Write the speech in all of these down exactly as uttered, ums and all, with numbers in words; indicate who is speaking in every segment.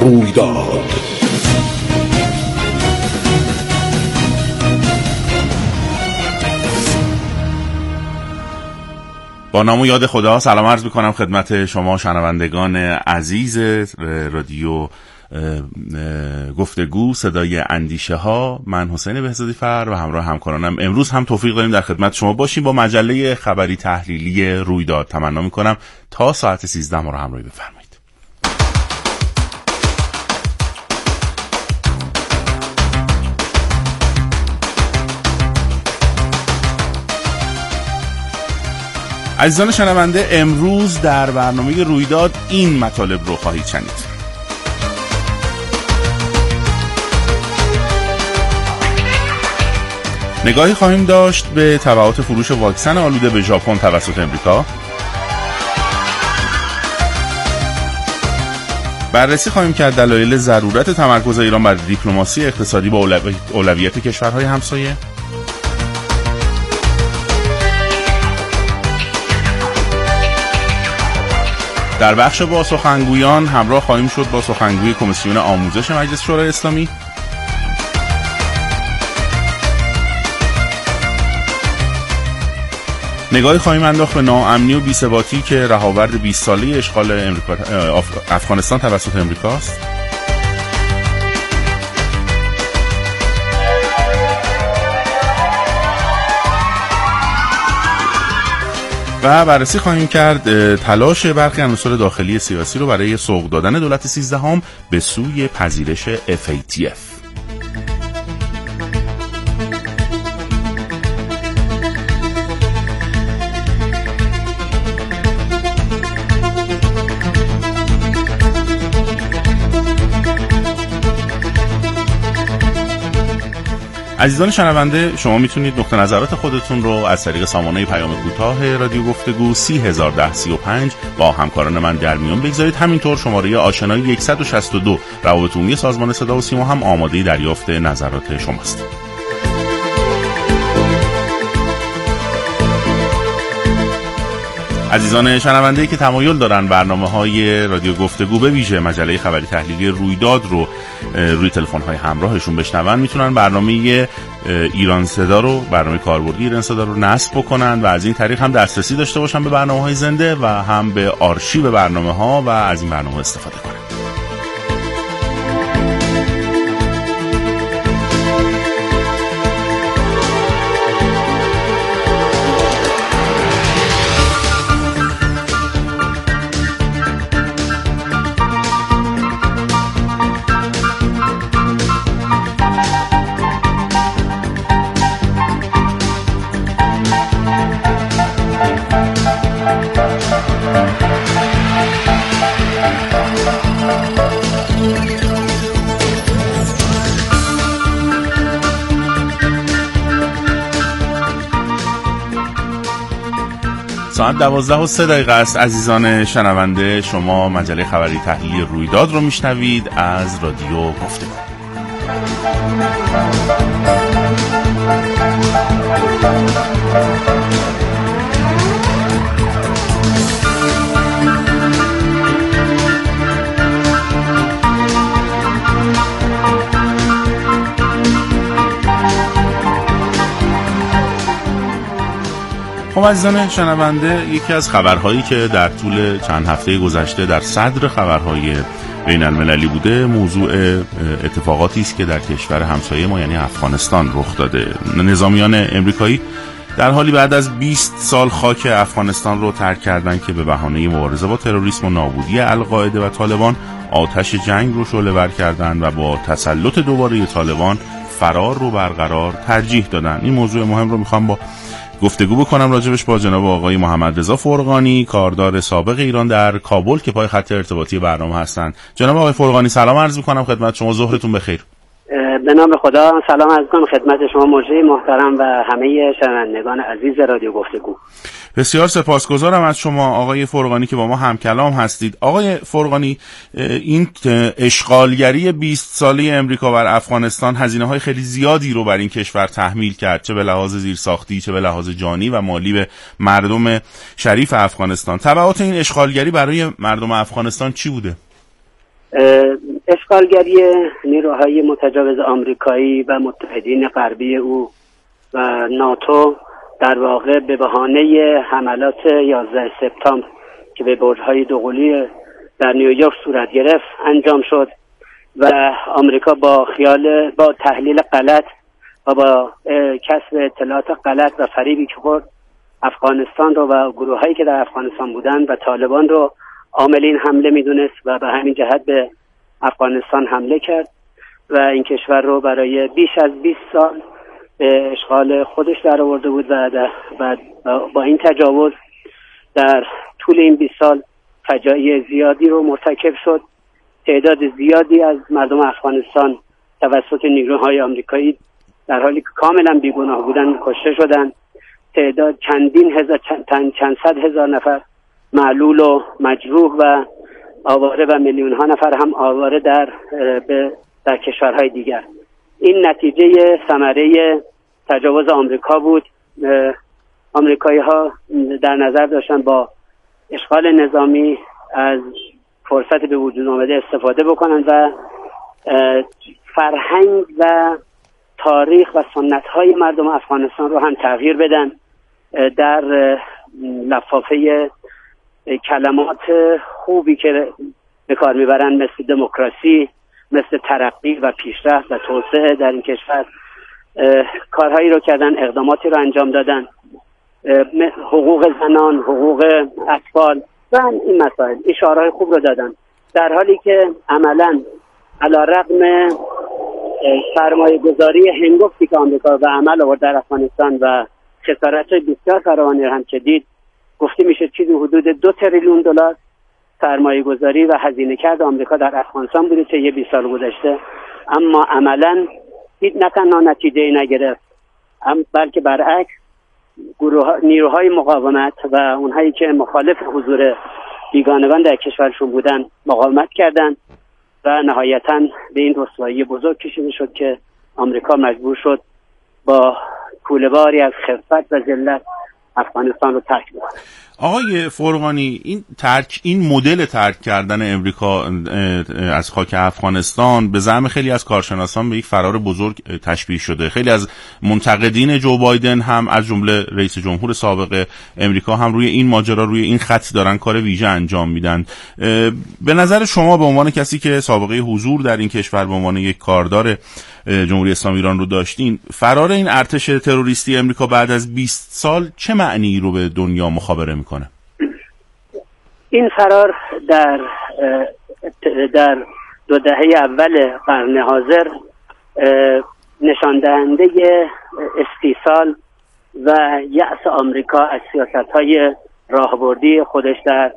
Speaker 1: رویداد.
Speaker 2: با نام و یاد خدا سلام عرض میکنم خدمت شما شنوندگان عزیز رادیو گفتگو صدای اندیشه ها. من حسین بهزادی فر و همراه همکارانم امروز هم توفیق داریم در خدمت شما باشیم با مجله خبری تحلیلی رویداد. تمنا میکنم تا ساعت سیزده ما رو همراهی بفرمایید. عزیزان شنونده، امروز در برنامه رویداد این مطالب رو خواهید شنید. نگاهی خواهیم داشت به تبعات فروش واکسن آلوده به ژاپن توسط امریکا. بررسی خواهیم کرد دلایل ضرورت تمرکز ایران بر دیپلماسی اقتصادی با اولویت کشورهای همسایه. در بخش با سخنگویان همراه خواهیم شد با سخنگوی کمیسیون آموزش مجلس شورای اسلامی. نگاهی خواهیم انداخت به ناامنی و بی‌ثباتی که رهاورد بیست ساله اشغال امریکا افغانستان توسط امریکاست. و بررسی خواهیم کرد تلاش برخی عناصر داخلی سیاسی رو برای سوق دادن دولت سیزدهم به سوی پذیرش اف ای تی اف. عزیزان شنونده، شما میتونید نقطه نظرات خودتون رو از طریق سامانه پیام کوتاه رادیو گفتگو سی هزار و ده سی و پنج با همکاران من در میون بگذارید. همینطور شماره آشنایی صد و شصت و دو روابط عمومی سازمان صدا و سیما هم آماده دریافت نظرات شماست. عزیزان شنونده که تمایل دارن برنامه‌های رادیو گفتگو به ویژه مجله خبری تحلیلی رویداد رو روی تلفن‌های همراهشون بشنون، میتونن برنامه ایران صدا رو، برنامه کاربردی ایران صدا رو نصب بکنن و از این طریق هم دسترسی داشته باشن به برنامه‌های زنده و هم به آرشیو برنامه‌ها و از این برنامه استفاده کنن. ساعت دوازده و سه دقیقه است. عزیزان شنونده، شما مجله خبری تحلیلی رویداد رو میشنوید از رادیو گفتگو. خب عزیزان شنونده، یکی از خبرهایی که در طول چند هفته گذشته در صدر خبرهای بین المللی بوده موضوع اتفاقاتی است که در کشور همسایه ما یعنی افغانستان رخ داده. نظامیان امریکایی در حالی بعد از بیست سال خاک افغانستان رو ترک کردند که به بهانه مبارزه با تروریسم و نابودی القاعده و طالبان آتش جنگ رو شعله‌ور کردند و با تسلط دوباره طالبان فرار رو برقرار ترجیح دادن. این موضوع مهم رو میخوام با گفتگو بکنم راجبش با جناب آقای محمد رضا فرقانی، کاردار سابق ایران در کابل که پای خط ارتباطی برنامه هستند. جناب آقای فرقانی سلام عرض میکنم خدمت شما، ظهرتون بخیر.
Speaker 3: به نام خدا سلام عرض میکنم خدمت شما مجری محترم و همه شنوندگان عزیز رادیو گفتگو.
Speaker 2: بسیار سپاسگزارم از شما آقای فرقانی که با ما همکلام هستید. آقای فرقانی، این اشغالگری بیست ساله امریکا بر افغانستان هزینه‌های خیلی زیادی رو بر این کشور تحمیل کرد، چه به لحاظ زیرساختی چه به لحاظ جانی و مالی به مردم شریف افغانستان. تبعات این اشغالگری برای مردم افغانستان چی بوده؟
Speaker 3: اشغالگری نیروهای متجاوز آمریکایی و متحدین غربی او و ناتو در واقع به بهانه حملات یازده سپتامبر که به برج‌های دوقلوی در نیویورک صورت گرفت انجام شد و آمریکا با خیال با تحلیل غلط و با کسب اطلاعات غلط و فریبی که خورد افغانستان رو و گروهایی که در افغانستان بودن و طالبان رو عامل این حمله میدونست و به همین جهت به افغانستان حمله کرد و این کشور رو برای بیش از بیست سال به اشغال خودش در آورده بود و, و با این تجاوز در طول این بیست سال فجایع زیادی رو مرتکب شد. تعداد زیادی از مردم افغانستان توسط نیروهای آمریکایی در حالی که کاملا بیگناه بودن کشته شدند. تعداد چندین هزار چند, چند صد هزار نفر معلول و مجروح و آواره و میلیون ها نفر هم آواره در به در کشورهای دیگر. این نتیجه ثمره تجاوز آمریکا بود. آمریکایی ها در نظر داشتن با اشغال نظامی از فرصت به وجود آمده استفاده بکنن و فرهنگ و تاریخ و سنت های مردم افغانستان رو هم تغییر بدن. در لفافه کلمات خوبی که به کار میبرن مثل دموکراسی، مثل ترقی و پیشرفت و توسعه در این کشور کارهایی رو کردن، اقداماتی رو انجام دادن، حقوق زنان، حقوق اطفال و این مسائل اشاره‌های خوب رو دادن، در حالی که عملاً علی‌رغم سرمایه گذاری هنگفتی که آمریکا به عمل آورد در افغانستان و خسارت بسیار فراوانی هم که دید، گفته میشه چیزی حدود دو تریلیون دلار سرمایه گذاری و هزینه کرد آمریکا در افغانستان بوده چه یه بیست سال گذشته، اما عملاً هیچ نه تنها نتیجه نگرفت بلکه برعکس گروه نیروهای مقاومت و اونهایی که مخالف حضور بیگانگان در کشورشون بودن مقاومت کردند و نهایتاً به این رسوایی بزرگ کشیده شد که آمریکا مجبور شد با کوله‌باری از خفت و ذلت افغانستان رو ترک بکنه.
Speaker 2: آقای فرغانی، این ترک این مدل ترک کردن امریکا از خاک افغانستان به زعم خیلی از کارشناسان به یک فرار بزرگ تشبیه شده. خیلی از منتقدین جو بایدن هم از جمله رئیس جمهور سابق امریکا هم روی این ماجرا روی این خط دارن کار ویژه انجام میدن. به نظر شما به عنوان کسی که سابقه حضور در این کشور به عنوان یک کاردار جمهوری اسلامی ایران رو داشتین، فرار این ارتش تروریستی امریکا بعد از بیست سال چه معنی رو به دنیا مخابره میکنه؟
Speaker 3: این فرار در در دو دهه اول قرن حاضر نشان دهنده استیصال و یأس آمریکا از سیاست‌های راهبردی خودش در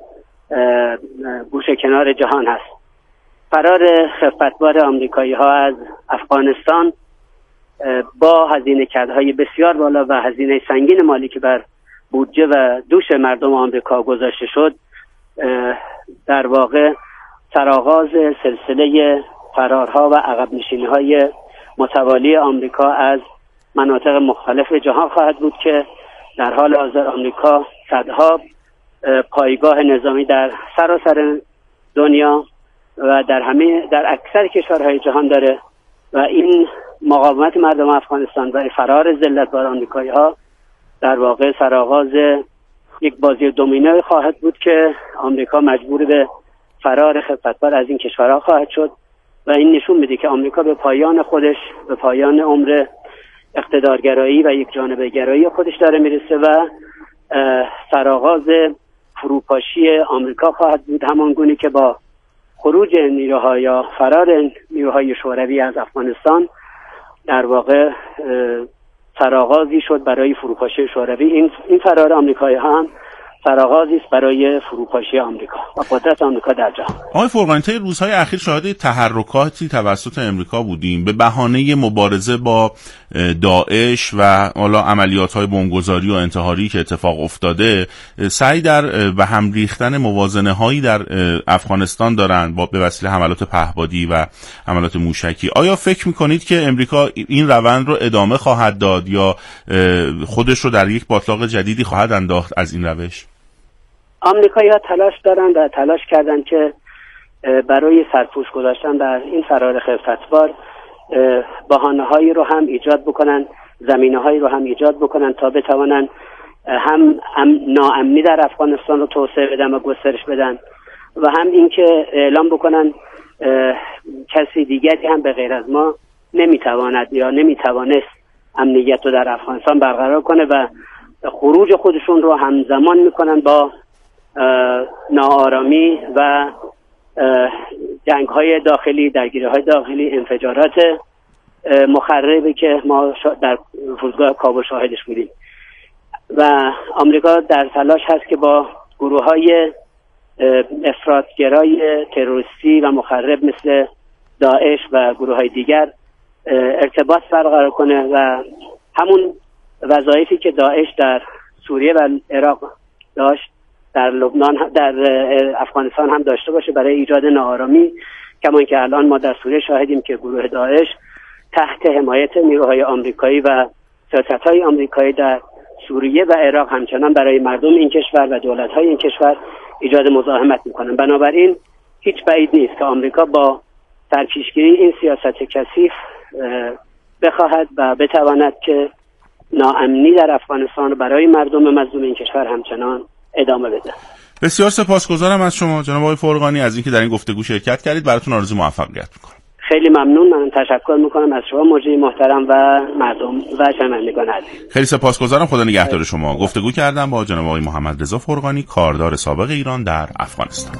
Speaker 3: گوشه کنار جهان هست. فرار خفتبار آمریکایی ها از افغانستان با هزینه کردهای بسیار بالا و هزینه سنگین مالی که بر بودجه و دوش مردم آمریکا گذاشته شد، در واقع سرآغاز سلسله فرارها و عقب نشینی‌های متوالی آمریکا از مناطق مختلف جهان خواهد بود که در حال حاضر آمریکا صدها پایگاه نظامی در سراسر دنیا و در همه در اکثر کشورهای جهان داره و این مقاومت مردم افغانستان و فرار ذلت‌بار آمریکایی‌ها در واقع سرآغاز یک بازی دومینوی خواهد بود که آمریکا مجبور به فرار خفتبار از این کشورها خواهد شد و این نشون میده که آمریکا به پایان خودش، به پایان عمر اقتدارگرایی و یک جانبه گرایی خودش داره میرسه و سرآغاز فروپاشی آمریکا خواهد بود، همان گونه که با خروج نیروهای یا فرار نیروهای شوروی از افغانستان در واقع سرآغازی شد برای فروپاشی شوروی. این این فرار آمریکایی ها هم سرآغازی است برای فروپاشی آمریکا و قدرت آمریکا در جهان.
Speaker 2: آقای فرغانی، طی روزهای اخیر شاهد تحرکاتی توسط امریکا بودیم به بهانه مبارزه با داعش و حالا عملیات‌های بمبگذاری و انتحاری که اتفاق افتاده، سعی در به هم ریختن موازنه‌هایی در افغانستان دارند با به وسیله حملات پهپادی و حملات موشکی. آیا فکر می‌کنید که امریکا این روند رو ادامه خواهد داد یا خودش رو در یک باتلاق جدیدی خواهد انداخت از این روش؟
Speaker 3: آمریکایی‌ها تلاش دارند و تلاش کردند که برای سرپوش گذاشتن در این فرار خفتبار بهانه‌هایی رو هم ایجاد بکنن، زمینه‌هایی رو هم ایجاد بکنن تا بتوانن هم, هم ناامنی در افغانستان رو توسعه بدن و گسترش بدن و هم اینکه اعلام بکنن کسی دیگری هم به غیر از ما نمیتواند یا نمیتوانست امنیت رو در افغانستان برقرار کنه و خروج خودشون رو همزمان میکنن با ناآرامی و جنگ‌های داخلی، درگیری‌های داخلی، انفجارات مخربی که ما در فرودگاه کابل شاهدش بودیم و آمریکا در تلاش هست که با گروه‌های افراطگرای تروریستی و مخرب مثل داعش و گروه‌های دیگر ارتباط برقرار کنه و همون وظایفی که داعش در سوریه و عراق داشت در لبنان در افغانستان هم داشته باشه برای ایجاد ناآرامی، کما اینکه الان ما در سوریه شاهدیم که گروه داعش تحت حمایت نیروهای آمریکایی و سیاست‌های آمریکایی در سوریه و عراق همچنان برای مردم این کشور و دولت‌های این کشور ایجاد مزاحمت می‌کنند. بنابراین هیچ بعید نیست که آمریکا با سرپیشگیری این سیاست کثیف بخواهد و بتواند که ناامنی در افغانستان برای مردم مظلوم این کشور همچنان ادامه بده.
Speaker 2: بسیار سپاسگزارم از شما جناب آقای فرغانی از اینکه در این گفتگو شرکت کردید. براتون آرزوی موفقیت می‌کنم.
Speaker 3: خیلی ممنون. من تشکر می‌کنم از شما مجری محترم و مردم و شنوندگان عزیز.
Speaker 2: خیلی سپاسگزارم. خدا نگهدار شما. گفتگو کردم با جناب آقای محمد رضا فرغانی، کاردار سابق ایران در افغانستان.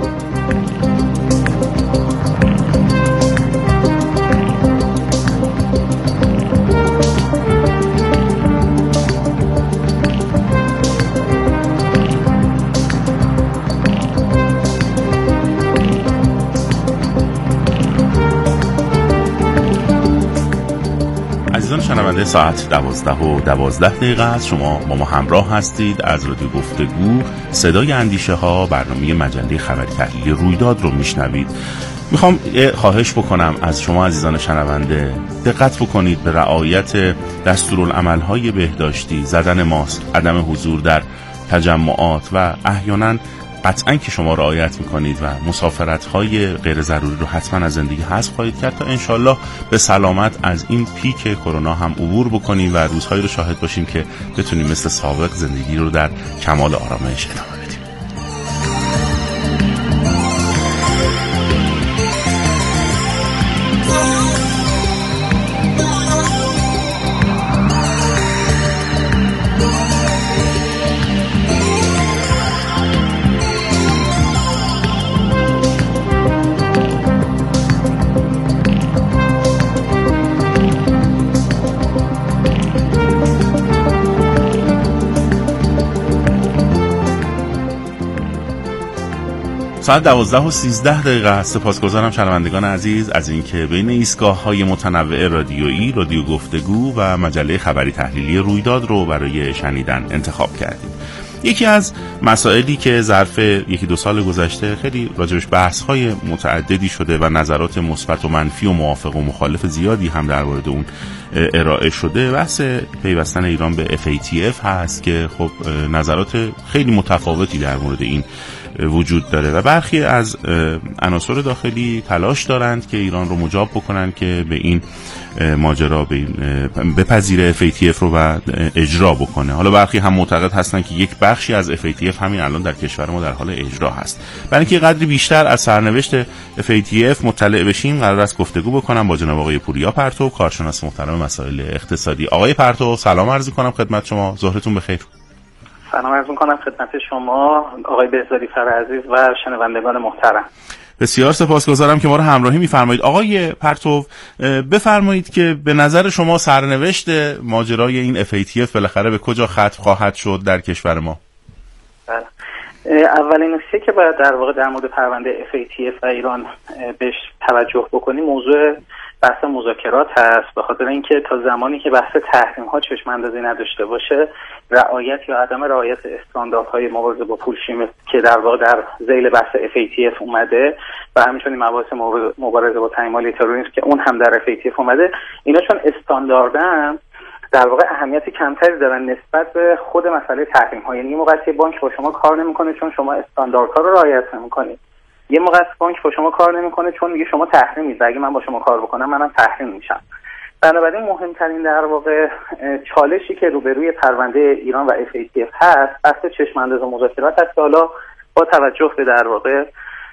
Speaker 2: عزیزان شنونده، ساعت دوازده و دوازده دقیقه است. شما با ما همراه هستید. از رادیو گفتگو صدای اندیشه ها، برنامه مجله خبری تحلیلی رویداد رو میشنوید. میخوام خواهش بکنم از شما عزیزان شنونده دقت بکنید به رعایت دستورالعمل‌های بهداشتی، زدن ماسک، عدم حضور در تجمعات و احیانا قطعاً که شما رعایت میکنید و مسافرت‌های غیر ضروری رو حتما از زندگی حذف خواهید کرد تا انشالله به سلامت از این پیک کرونا هم عبور بکنیم و روزهایی رو شاهد باشیم که بتونیم مثل سابق زندگی رو در کمال آرامش ادامه بدیم. ساعت دوازده و سیزده دقیقه است. سپاسگزارم شنوندگان عزیز از اینکه بین ایستگاه‌های متنوع رادیویی، رادیو گفتگو و مجله خبری تحلیلی رویداد رو برای شنیدن انتخاب کردید. یکی از مسائلی که ظرف یکی دو سال گذشته خیلی راجبش بحث‌های متعددی شده و نظرات مثبت و منفی و موافق و مخالف زیادی هم در مورد اون ارائه شده، بحث پیوستن ایران به اف ای تی اف هست که خب نظرات خیلی متفاوتی در مورد این وجود داره و برخی از عناصر داخلی تلاش دارند که ایران رو مجاب بکنن که به این ماجرا بپذیره اف ای تی اف رو و اجرا بکنه. حالا برخی هم معتقد هستن که یک بخشی از اف ای تی اف همین الان در کشور ما در حال اجرا هست. برای اینکه قدری بیشتر از سرنوشت اف ای تی اف مطلع بشیم قرار است گفتگو بکنم با جناب آقای پوریا پرتو، کارشناس محترم مسائل اقتصادی. آقای پرتو سلام عرض می‌کنم خدمت شما. ظهرتون بخیر.
Speaker 1: سلام عرض می‌کنم خدمت شما آقای بهزادی فر عزیز و شنوندگان محترم.
Speaker 2: بسیار سپاسگزارم که ما رو همراهی می‌فرمایید. آقای پرتو بفرمایید که به نظر شما سرنوشت ماجرای این اف ای تی اف بالاخره به کجا ختم خواهد شد در کشور ما؟
Speaker 1: بله. اولین نکته که باید در واقع در مورد پرونده اف ای تی اف و ایران بهش توجه بکنیم موضوع بحث مذاکرات هست، به خاطر اینکه تا زمانی که بحث تحریم ها چشم اندازی نداشته باشه رعایت یا عدم رعایت استانداردهای مبارزه با پولشیم که در واقع در ذیل بحث اف ای تی اف اومده و همچنین مباحث مبارزه با تحمیل تروریسم که اون هم در اف ای تی اف اومده، اینا چون استانداردن در واقع اهمیت کمتری دارن نسبت به خود مسئله تحریم ها. یعنی موقعی بانک با شما کار نمیکنه چون شما استانداردها رو رعایت نمیکنید یه موقع بانک با شما کار نمیکنه چون میگه شما تحریمید و اگه من با شما کار بکنم منم تحریم میشم. بنابراین مهمترین در واقع چالشی که روبروی پرونده ایران و اف ای تی اف هست بحث چشم انداز مذاکرات هست که حالا با توجه به در واقع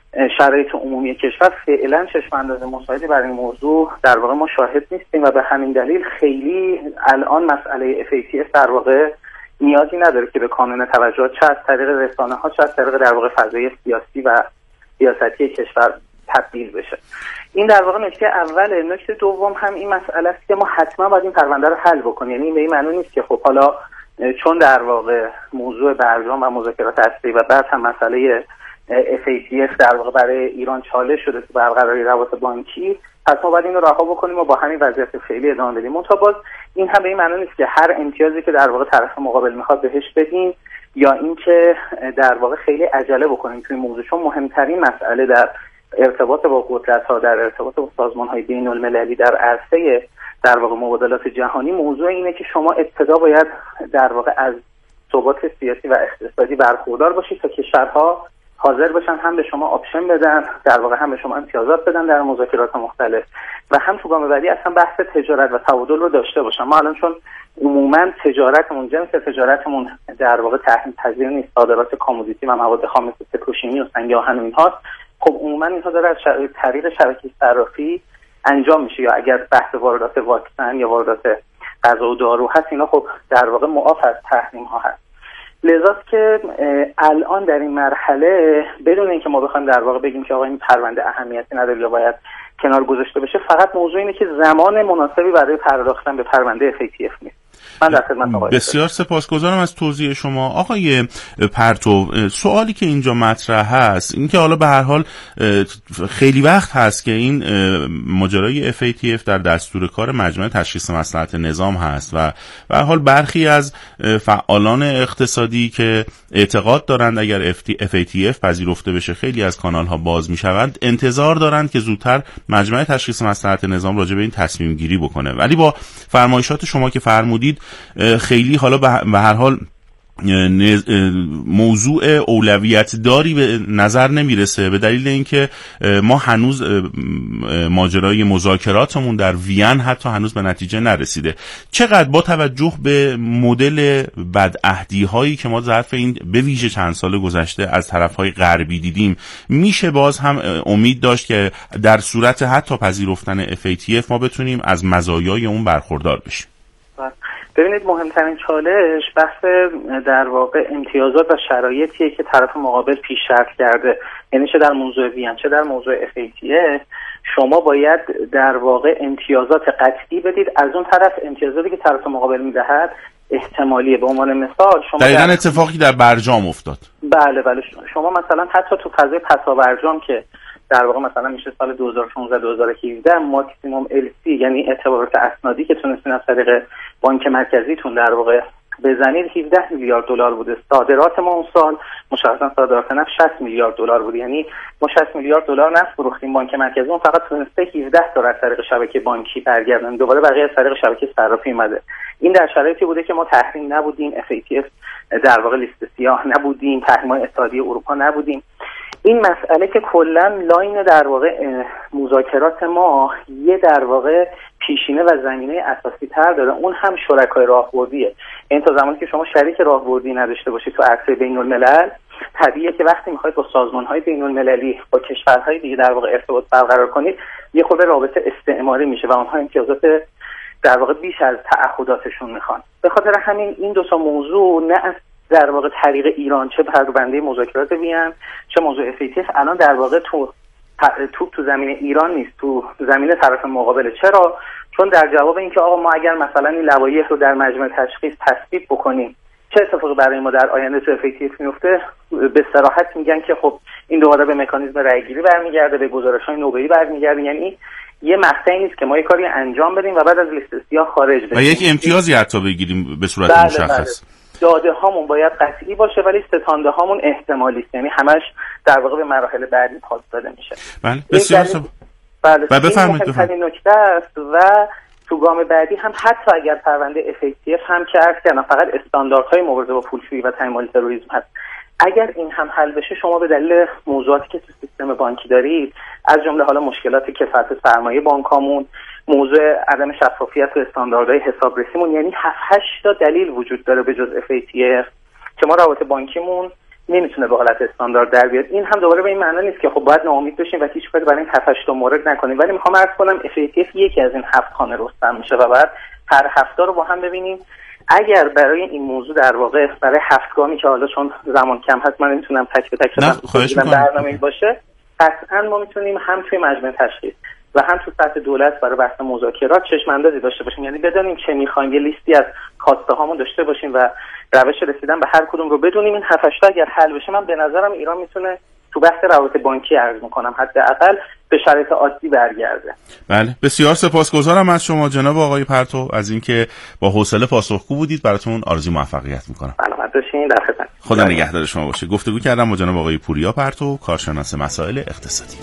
Speaker 1: شرایط عمومی کشور فعلا چشم انداز مساعدی برای این موضوع در واقع ما شاهد نیستیم و به همین دلیل خیلی الان مسئله اف ای تی اف در واقع نیازی نداره که به کانون توجه چه از طریق رسانه‌ها چه از طریق در واقع فضای سیاسی و سیاستی کشور تبدیل بشه. این در واقع نکته اوله. نکته دوم هم این مسئله است که ما حتما باید این پرونده رو حل بکنیم. یعنی به این معنی نیست که خب حالا چون در واقع موضوع برجام و مذاکرات اصلی و بعد هم مسئله اف ای تی اف در واقع برای ایران چالش شده تو برقراری روابط بانکی، پس ما باید این رو رها بکنیم و با همین وضعیت فعلی ادامه بدیم. منتها باز این هم به این معنی نیست که هر امتیازی که در واقع طرف مقابل میخواد بهش بدیم یا اینکه در واقع خیلی عجله بکنیم توی موضوع، چون مهمترین مسئله در ارتباط با قدرت‌ها، در ارتباط با سازمان‌های بین‌المللی در عرصه در واقع مبادلات جهانی موضوع اینه که شما ابتدا باید در واقع از ثبات سیاسی و اقتصادی برخوردار باشید تا کشورها حاضر باشن هم به شما آپشن بدن، در واقع هم به شما امتیازات بدن در مذاکرات مختلف و هم تو گام بعدی اصلا بحث تجارت و تبادل رو داشته باشن. ما الان چون عموما تجارتمون جنس تجارتمون در واقع تحریم پذیر نیست، صادرات کامودیتی و مواد خام مثل پتروشیمی و سنگ آهن و اینها، خب عموما اینها داره از طریق شبکه صرافی انجام میشه، یا اگر بحث واردات واکسن یا واردات غذا و دارو هست اینا خب در واقع معاف از تحریم ها هست. لذاست که الان در این مرحله بدون اینکه ما بخوایم در واقع بگیم که آقا این پرونده اهمیتی نداره یا باید کنار گذاشته بشه، فقط موضوع اینه که زمان مناسبی برای پرداختن به پرونده اف ای تی اف نیست. من در خدمت آقای
Speaker 2: بسیار سپاسگزارم از توضیح شما. آقای پرتو، سوالی که اینجا مطرح هست این که حالا به هر حال خیلی وقت هست که این ماجرای اف ای تی اف در دستور کار مجمع تشخیص مصلحت نظام هست و به هر حال برخی از فعالان اقتصادی که اعتقاد دارند اگر اف ای تی اف پذیرفته بشه خیلی از کانال ها باز میشوند، انتظار دارند که زودتر مجمع تشخیص مصلحت نظام راجع به این تصمیم گیری بکنه. ولی با فرمایشات شما که فرمودید خیلی حالا به هر حال موضوع اولویت داری به نظر نمیرسه، به دلیل اینکه ما هنوز ماجرای مذاکراتمون در وین حتی هنوز به نتیجه نرسیده. چقدر با توجه به مدل بدعهدی هایی که ما ظرف این به ویژه چند سال گذشته از طرفهای غربی دیدیم، میشه باز هم امید داشت که در صورت حتی پذیرفتن اف ای تی اف ما بتونیم از مزایای اون برخوردار بشیم؟
Speaker 1: ببینید مهمترین چالش بحث در واقع امتیازات و شرایطیه که طرف مقابل پیش شرط کرده، یعنی چه در موضوع وین چه در موضوع اف ای تی اف شما باید در واقع امتیازات قطعی بدید، از اون طرف امتیازاتی که طرف مقابل میدهد احتمالیه. به عنوان مثال شما
Speaker 2: دقیقاً اتفاقی در برجام افتاد.
Speaker 1: بله بله شما مثلا حتی تو فضای پسا برجام که در واقع مثلا میشه سال دو هزار و شانزده دو هزار و هفده ماکسیموم ال سی یعنی اعتبارات اسنادی که تونستین از طریق بانک مرکزیتون در واقع بزنید هفده میلیارد دلار بوده. صادرات ما اون سال مشخصا صادرات نفت شصت میلیارد دلار بود، یعنی ما شصت میلیارد دلار نفت فروختیم، بانک مرکزی اون فقط تونسته هفده تا از طریق شبکه بانکی برگردن، دوباره بقیه از طریق شبکه صرافی اومده. این در شرایطی بوده که ما تحریم نبودیم، اف ای تی اف در واقع لیست سیاه نبودیم، تحریم‌های اتحادیه اروپا نبودیم. این مسئله که کلا لاین در واقع مذاکرات ما یه در واقع پیشینه و زمینه اساسی تر داره، اون هم شرکای راهبردیه. این تا زمانی که شما شریک راهبردی نداشته باشید تو عرصه بین الملل، طبیعیه که وقتی میخواید با سازمان‌های بین المللی با کشورهای دیگه در واقع ارتباط برقرار کنید یه خود رابطه استعماری میشه و اونها امتیازات در واقع بیش از تعهداتشون میخوان. به خاطر همین این دو تا موضوع نه از در واقع طریق ایران چه پرونده مذاکرات وین چه موضوع اف ای تی اف الان در واقع تو توپ تو زمین ایران نیست، تو زمین طرف مقابله. چرا؟ چون در جواب اینکه آقا ما اگر مثلا این لوایح رو در مجمع تشخیص تصویب بکنیم چه اتفاقی برای ما در آینده تو اف ای تی اف میفته، به صراحت میگن که خب این دوباره به مکانیزم رأیگیری برمیگرده، به گزارش‌های نوبه‌ای برمیگرده. یعنی یه مقطعی نیست که ما یه کاری انجام بدیم و بعد از لیست سیاه خارج بشیم
Speaker 2: و یک امتیازی حتی بگیریم به صورت مشخص.
Speaker 1: داده هامون باید قطعی باشه ولی ستانده هامون احتمالی است، یعنی همش در واقع به مراحل بعدی پاس داده میشه.
Speaker 2: بله بسیار سب...
Speaker 1: بله بفرمایید. این مهمترین نکته است و تو گام بعدی هم حتی اگر پرونده اف ای تی اف هم که عرض کردم فقط استانداردهای مبارزه با پولشویی و تمویل تروریسم هست، اگر این هم حل بشه، شما به دلیل موضوعاتی که تو سیستم بانکی دارید، از جمله حالا مشکلات کفایت سرمایه بانکامون، موضوع عدم شفافیت و استانداردهای حسابرسیمون، یعنی هفت هشت تا دلیل وجود داره به جز اف ای تی اف که ما روابط بانکیمون نمیتونه به حالت استاندارد در بیاد. این هم دوباره به این معنی نیست که خب باید ناامید بشیم و هیچ کاری برای این هفت هشت تا مورد نکنیم، ولی میخوام عرض کنم اف ای تی اف یکی از این هفت خانه رستم میشه و بعد هر هفته رو با هم ببینیم. اگر برای این موضوع در واقع برای هفتگامی که حالا چون زمان کم هست من نمیتونم تک به تک برنامه‌ای باشه، قطعا ما میتونیم هم توی مجمع تشخیص و هم تو سطح دولت برای بحث مذاکرات چشم اندازی داشته باشیم، یعنی بدونیم چه میخوایم، یه لیستی از خواسته هامون داشته باشیم و روش رسیدن به هر کدوم رو بدونیم. این هفت هشت اگر حل بشه، من به نظرم ایران میتونه تو بحث روابط بانکی عرض میکنم حداقل به شرایط عادی برگرده.
Speaker 2: بله، بسیار سپاسگزارم از شما جناب آقای پرتو از اینکه با حوصله پاسخگو بودید. براتون آرزوی موفقیت میکنم.
Speaker 1: سلامت باشین، در خدمت.
Speaker 2: خدا نگهدار شما باشه. گفتگو کردم با جناب آقای پوریا پرتو، کارشناس مسائل اقتصادی.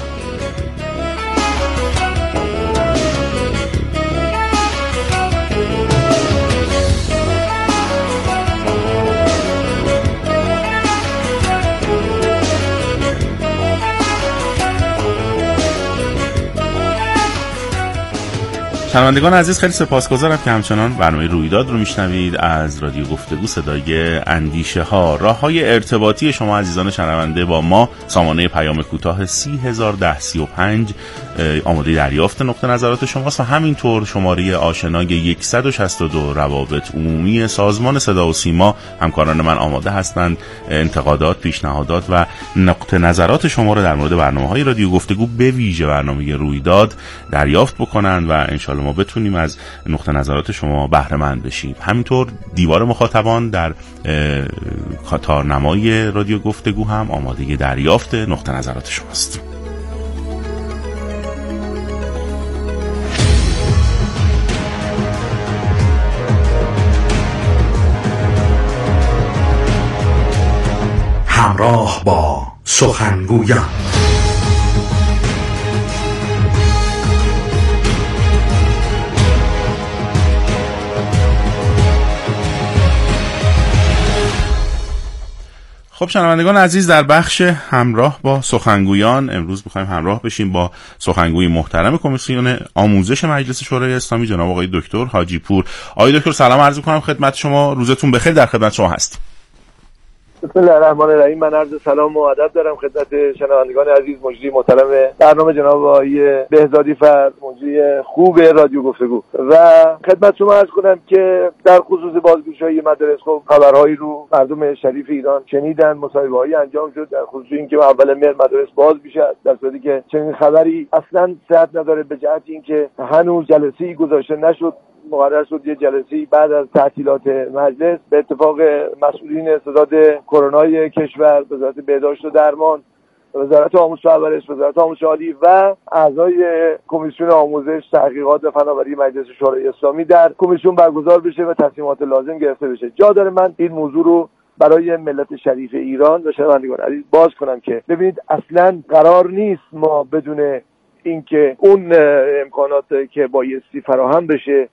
Speaker 2: شنوندگان عزیز، خیلی سپاسگزارم که همچنان برنامه رویداد رو میشنوید از رادیو گفتگو صدای اندیشه ها. راههای ارتباطی شما عزیزان شنونده با ما سامانه پیام کوتاه سی هزار و ده سی و پنج آماده دریافت نقطه نظرات شماست و همینطور شماره آشنای صد و شصت و دو روابط عمومی سازمان صدا و سیما. همکاران من آماده هستند انتقادات، پیشنهادات و نقطه نظرات شما رو در مورد برنامه‌های رادیو گفتگو به ویژه برنامه رویداد دریافت بکنن و انشالله ما بتونیم از نقطه نظرات شما بهره مند بشیم. همینطور دیوار مخاطبان در کاتارنمای رادیو گفتگو هم آماده دریافت نقطه نظرات شماست.
Speaker 4: همراه با سخنگویان.
Speaker 2: خب شنوندگان عزیز، در بخش همراه با سخنگویان امروز می‌خوایم همراه بشیم با سخنگوی محترم کمیسیون آموزش مجلس شورای اسلامی جناب آقای دکتر حاجی پور. آقای دکتر سلام عرض می‌کنم خدمت شما، روزتون بخیر. در خدمت شما هستیم.
Speaker 5: بسم الله الرحمن الرحیم. من عرض سلام و ادب دارم خدمت شنوندگان عزیز، مجری محترم برنامه جناب آقای بهزادی فر، مجری خوب رادیو گفتگو، و خدمت شما عرض کنم که در خصوص بازگشایی مدارس خب خبرهایی رو مردم شریف ایران شنیدن، مصاحبه‌هایی انجام شد در خصوص اینکه اول مهر مدارس باز میشه، در صورتی که چنین خبری اصلا صحت نداره، به جهت اینکه هنوز جلسه‌ای گذاشته نشد. مقرر شد یه جلسه‌ای بعد از تعطیلات مجلس به اتفاق مسئولین ستاد کرونای کشور، وزارت بهداشت و درمان، وزارت آموزش و پرورش، وزارت آموزش عالی و اعضای کمیسیون آموزش، تحقیقات و فناوری مجلس شورای اسلامی در کمیسیون برگزار بشه و تصمیمات لازم گرفته بشه. جا داره من این موضوع رو برای ملت شریف ایران و شنوندگان عزیز باز کنم که ببینید اصلاً قرار نیست ما بدون اینکه اون امکانات که بایستی فراهم بشه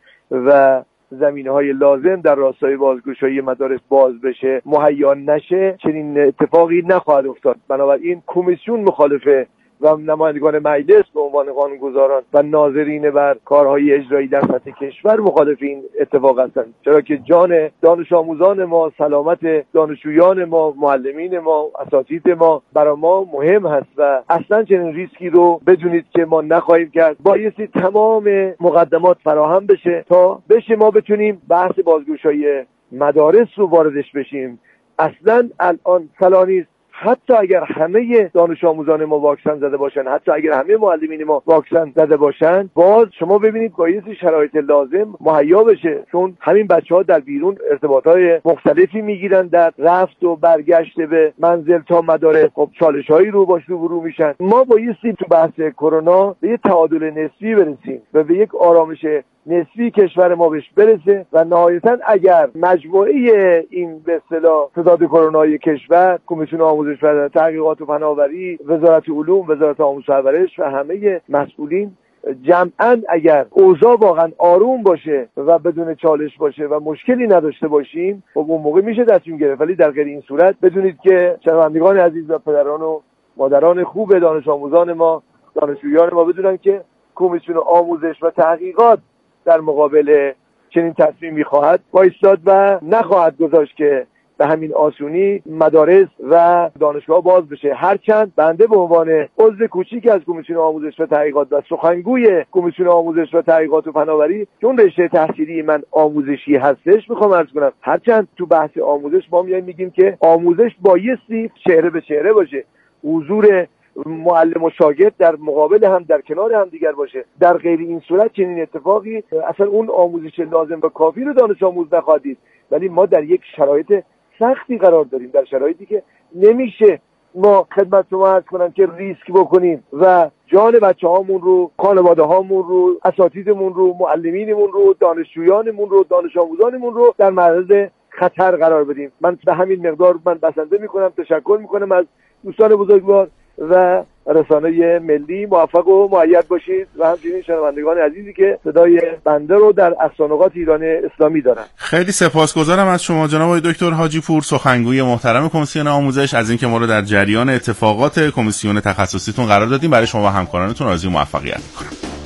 Speaker 5: و زمینه‌های لازم در راستای بازگشایی مدارس باز بشه مهیا نشه، چنین اتفاقی نخواهد افتاد. بنابراین کمیسیون مخالفه و نمایندگان مجلس به عنوان قانونگذاران و ناظرین بر کارهای اجرایی در سطح کشور مخالف این اتفاق هستند، چرا که جان دانش آموزان ما، سلامت دانشجویان ما، معلمین ما، اساتید ما برای ما مهم هست و اصلا چنین ریسکی رو بدونید که ما نخواهیم کرد. بایستی تمام مقدمات فراهم بشه تا بشه ما بتونیم بحث بازگشایی مدارس رو واردش بشیم. اصلا الان صلاح نیست، حتی اگر همه دانش آموزان ما واکسن زده باشن، حتی اگر همه معلمین ما واکسن زده باشن، باز شما ببینید بایستی شرایط لازم مهیا بشه، چون همین بچه‌ها در بیرون ارتباطات مختلفی میگیرن در رفت و برگشت به منزل تا مدارس، خب چالش‌هایی رو باش روبرو میشن. ما بایستی تو بحث کرونا به یک تعادل نسبی برسیم و به یک آرامش نسبی کشور ما بهش برسه و نهایتاً اگر مجموعه این به اصطلاح ستاد کرونای کشور، کمیسیون آموزش و تحقیقات و فناوری، وزارت علوم، وزارت آموزش و پرورش و همه مسئولین جمعاً اگر اوضاع واقعا آروم باشه و بدون چالش باشه و مشکلی نداشته باشیم، خب اون موقع میشه تصمیم گرفت. ولی در غیر این صورت بدونید که شنوندگان عزیز و پدران و مادران خوب دانش آموزان ما، دانشجویان ما بدونن که کمیسیون آموزش و تحقیقات در مقابل چنین تصمیمی خواهد وایستاد و نخواهد گذاشت که به همین آسونی مدارس و دانشگاه باز بشه. هرچند بنده به عنوان عضو کوچیک از کمیسیون آموزش و تحقیقات و سخنگوی کمیسیون آموزش و تحقیقات و فناوری، چون رشته تحصیلی من آموزشی هستش، میخوام عرض کنم هرچند تو بحث آموزش ما میایم میگیم که آموزش بایستی چهره به چهره باشه، حضور معلم و شاگرد در مقابل هم در کنار هم دیگر باشه. در غیر این صورت چنین اتفاقی اصلا اون آموزش لازم و کافی رو دانش آموز نخواهد دید. ولی ما در یک شرایط سختی قرار داریم، در شرایطی که نمیشه ما خدمت شما عرض کنم که ریسک بکنیم و جان بچه هامون رو، خانواده هامون رو، اساتیدمون رو، معلمینمون رو، دانشجویانمون رو، دانش آموزانمون رو در معرض خطر قرار بدیم. من به همین مقدار من بسنده میکنم، تشکر میکنم از دوستان بزرگوار و رسانه ملی. موفق و مؤید باشید و همچنین شنوندگان عزیزی که صدای بنده رو در اقصانقات ایران اسلامی دارن.
Speaker 2: خیلی سپاسگزارم از شما جناب آقای دکتر حاجی پور، سخنگوی محترم کمیسیون آموزش، از اینکه ما رو در جریان اتفاقات کمیسیون تخصصیتون قرار دادیم. برای شما و همکارانتون آرزوی موفقیت می‌کنم.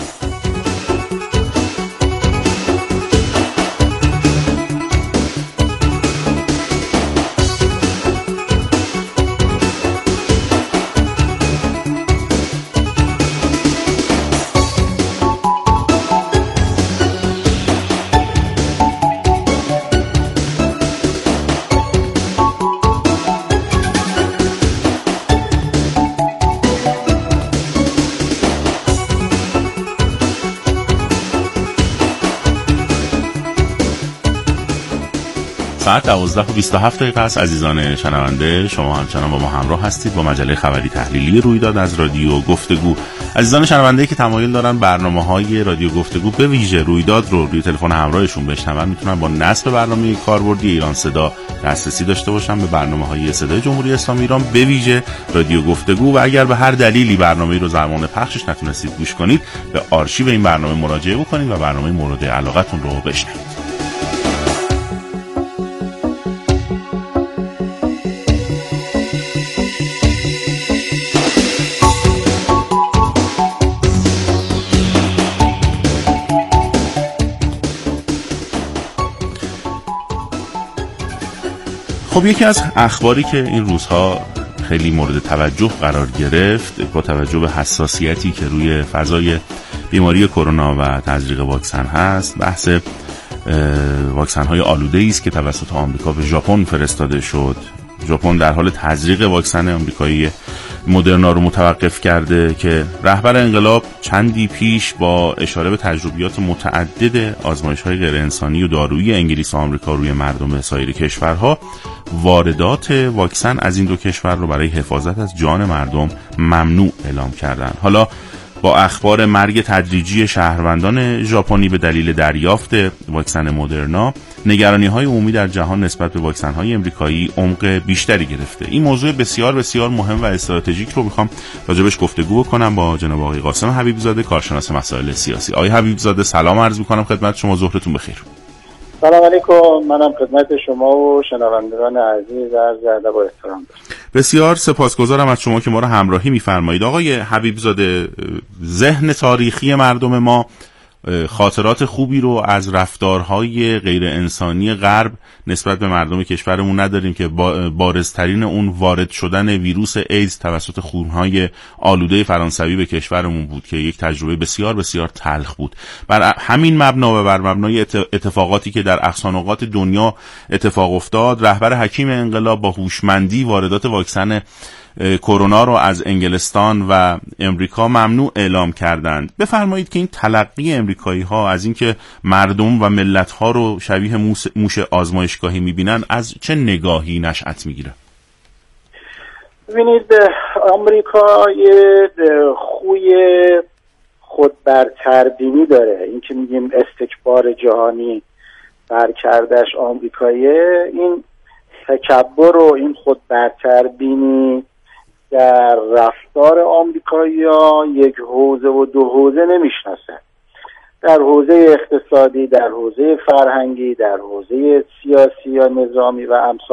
Speaker 2: ساعت دوازده و بیست و هفت دقیقه است. عزیزان شنونده، شما همچنان با ما همراه هستید با مجله خبری تحلیلی رویداد از رادیو گفتگو. عزیزان شنونده که تمایل دارن برنامه‌های رادیو گفتگو به ویژه رویداد رو روی تلفن همراهشون بشنون، میتونن با نصب برنامه کاربردی ایران صدا دسترسی داشته باشن به برنامه‌های صدای جمهوری اسلامی ایران به ویژه رادیو گفتگو. و اگر به هر دلیلی برنامه رو زمان پخشش نتونستید گوش کنید، به آرشیو این برنامه مراجعه بکنید و برنامه مورد علاقتون رو بشنوید. خب یکی از اخباری که این روزها خیلی مورد توجه قرار گرفت با توجه به حساسیتی که روی فضای بیماری کرونا و تزریق واکسن هست، بحث واکسن های آلوده است که توسط آمریکا به ژاپن فرستاده شد. ژاپن در حال تزریق واکسن آمریکایی مدرنا رو متوقف کرده که رهبر انقلاب چندی پیش با اشاره به تجربیات متعدد آزمایش‌های غیر انسانی و دارویی انگلیس و آمریکا روی مردم سایر کشورها، واردات واکسن از این دو کشور رو برای حفاظت از جان مردم ممنوع اعلام کردند. حالا با اخبار مرگ تدریجی شهروندان ژاپنی به دلیل دریافت واکسن مدرنا، نگرانی‌های عمومی در جهان نسبت به واکسن‌های آمریکایی عمق بیشتری گرفته. این موضوع بسیار بسیار مهم و استراتژیک رو می‌خوام راجبش گفتگو بکنم با جناب آقای قاسم حبیبزاده، کارشناس مسائل سیاسی. آقای حبیبزاده سلام عرض می‌کنم خدمت شما، ظهرتون بخیر.
Speaker 6: سلام علیکم، منم خدمت شما و شنوندگان عزیز عرض ادب و احترام دارم.
Speaker 2: بسیار سپاسگزارم از شما که ما رو همراهی می‌فرمایید. آقای حبیبزاده، ذهن تاریخی مردم ما خاطرات خوبی رو از رفتارهای غیر انسانی غرب نسبت به مردم کشورمون نداریم که بارزترین اون وارد شدن ویروس ایدز توسط خونهای آلوده فرانسوی به کشورمون بود که یک تجربه بسیار بسیار تلخ بود. بر همین مبنا و بر مبنای اتفاقاتی که در اقصانقاط دنیا اتفاق افتاد، رهبر حکیم انقلاب با هوشمندی واردات واکسن کرونا رو از انگلستان و امریکا ممنوع اعلام کردند. بفرمایید که این تلقی امریکایی ها از اینکه مردم و ملت ها رو شبیه موش آزمایشگاهی میبینن از چه نگاهی نشأت میگیره؟
Speaker 6: ببینید، آمریکا یه خوی خود برتربینی داره. این که میگیم استکبار جهانی برکردش آمریکاییه، این تکبر و این خود برتربینی در رفتار آمریکایی‌ها یک حوزه و دو حوزه نمیشناسه. در حوزه اقتصادی، در حوزه فرهنگی، در حوزه سیاسی یا نظامی و امثال